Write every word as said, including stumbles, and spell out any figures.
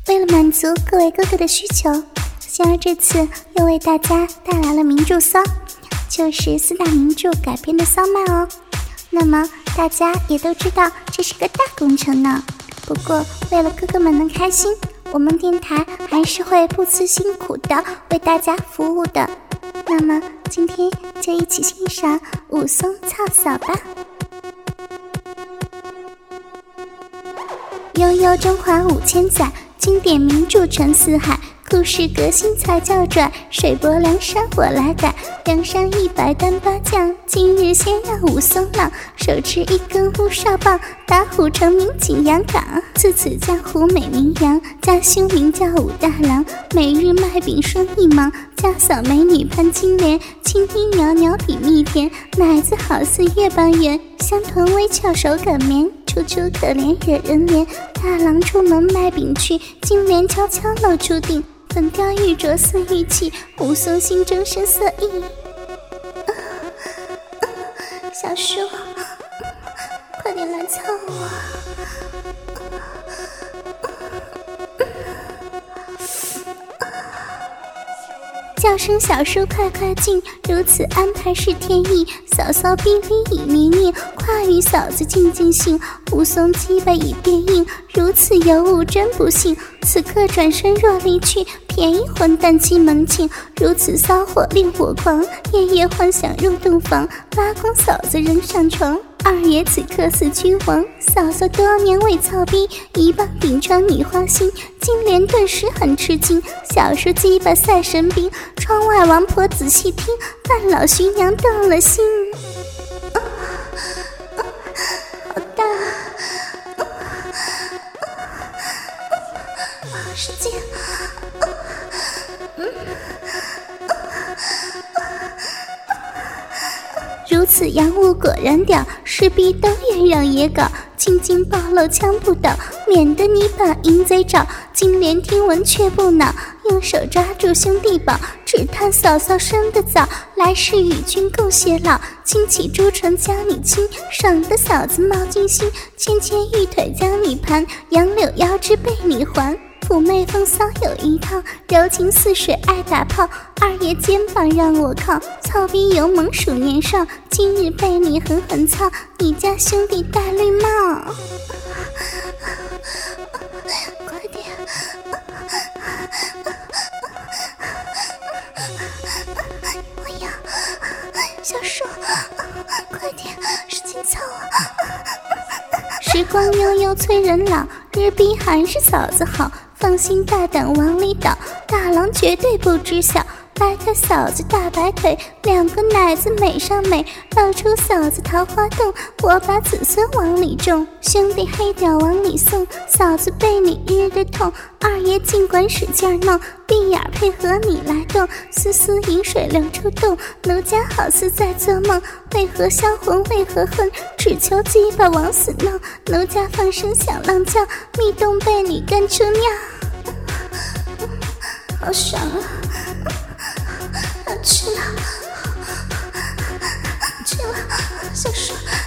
为了满足各位哥哥的需求，仙儿这次又为大家带来了名著骚，就是四大名著改编的骚漫哦。那么大家也都知道这是个大工程呢，不过为了哥哥们能开心，我们电台还是会不辞辛苦的为大家服务的。那么今天就一起欣赏武松操嫂吧。悠悠中华五千载，经典名著传四海，故事革新才叫拽，水泊梁山我来改，梁山一百单八将，今日先让武松浪，手持一根乌哨棒，打虎成名景阳冈。自此江湖美名扬，家兄名叫武大郎，每日卖饼生意忙，家嫂美女潘金莲，青衣袅袅比蜜甜，奶子好似月半圆，香臀微翘手擀棉，楚楚可怜惹人怜。大郎出门卖饼去，金莲悄悄露出锭，粉雕玉琢似玉器，武松心中生色意。啊啊、小叔，快点来操我！叫声小叔快快进，如此安排是天意。嫂嫂逼逼已黏黏，跨与嫂子静静信。武松鸡巴已变硬，如此尤物真不幸。此刻转身若离去，便宜混蛋欺门庆。如此骚货令我狂，夜夜幻想入洞房，扒光嫂子扔上床。二爷此刻似君王，嫂嫂多年未操逼，一棒顶穿女花心。金莲顿时很吃惊，小叔鸡巴赛神兵，窗外王婆仔细听，范老徐娘动了心。啊啊、好大，啊啊、使劲，啊嗯如此洋物果然屌，势必都愿让野搞，轻轻暴露枪不倒，免得你把淫贼找。金莲听闻却不恼，用手抓住兄弟宝，只叹嫂嫂生得早，来世与君共偕老。轻启朱唇将你亲，爽得嫂子冒金星，牵牵玉腿将你盘，杨柳腰肢被你还。妩媚风骚有一套，柔情似水爱打炮，二爷肩膀让我靠，操逼勇猛数年少，今日被你狠狠操，你家兄弟戴绿帽。快点，我要小叔，快点使劲操我。时光悠悠催人老，日逼还是嫂子好，放心大胆往里倒，大郎绝对不知晓。掰开嫂子大白腿，两个奶子美上美，露出嫂子桃花洞，我把子孙往里种，兄弟黑屌往里送，嫂子被你日的痛，二爷尽管使劲弄，闭眼配合你来动，丝丝饮水流出洞，奴家好似在做梦，为何销魂为何恨，只求鸡巴往死弄，奴家放声响浪叫，蜜洞被你干出尿，好爽啊！要吃了，吃了，小叔，